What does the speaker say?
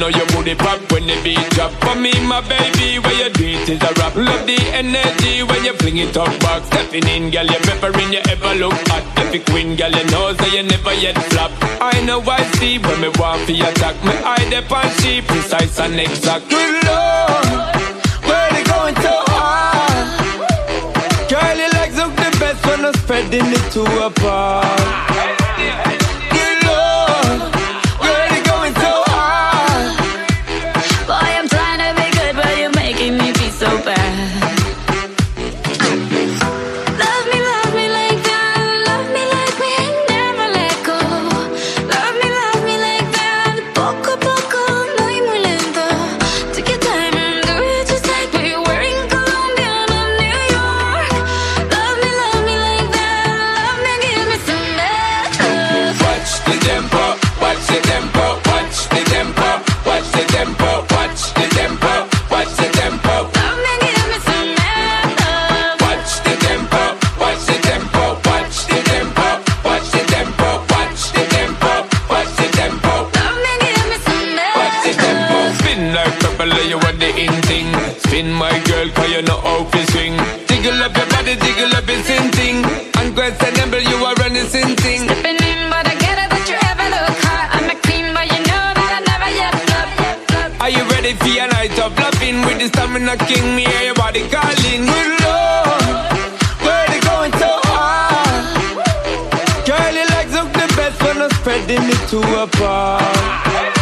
know your booty pop when the beat drop. For me, my baby, where you do it is a rap. Love the energy when you fling it up back. Stepping in, girl, you peppering, you ever look hot. Epic win, girl, you know so you never yet flop. I know I see when me want for attack. Me eye the she precise and exact. Good Lord, where they going so hard? Girl, your legs look the best when I'm spreading it to a bar. Good Lord, where they going so hard? Boy, I'm trying to be good, but you're making me feel so bad. Love me like that. Love me like we ain't never let go. Love me like that. Poco a poco, muy muy lento. Take your time and do it just like we were in Colombia or New York. Love me like that. Love me, give me some better. Watch the tempo, watch the tempo, watch the tempo, watch the tempo, watch the tempo, watch the tempo. Love me, give me some better. Watch the tempo, watch the tempo, watch the tempo, watch the tempo, watch the tempo, watch the tempo. Love me, give me some Watch the tempo. better. Spin like propeller, you want the in thing. Spin my girl, cause you know how to swing. Jiggle up your body, jiggle up your sin thing. Unquestionable, you are running sin thing. Stepping in, but I get it that you ever look hot. I'm a queen, but you know that I never yet flop. Are you ready for your night of loving? With the stamina king, me hear your body calling. Good Lord, where they going so hard? Girl, your legs look the best when I'm spreading it to a bar.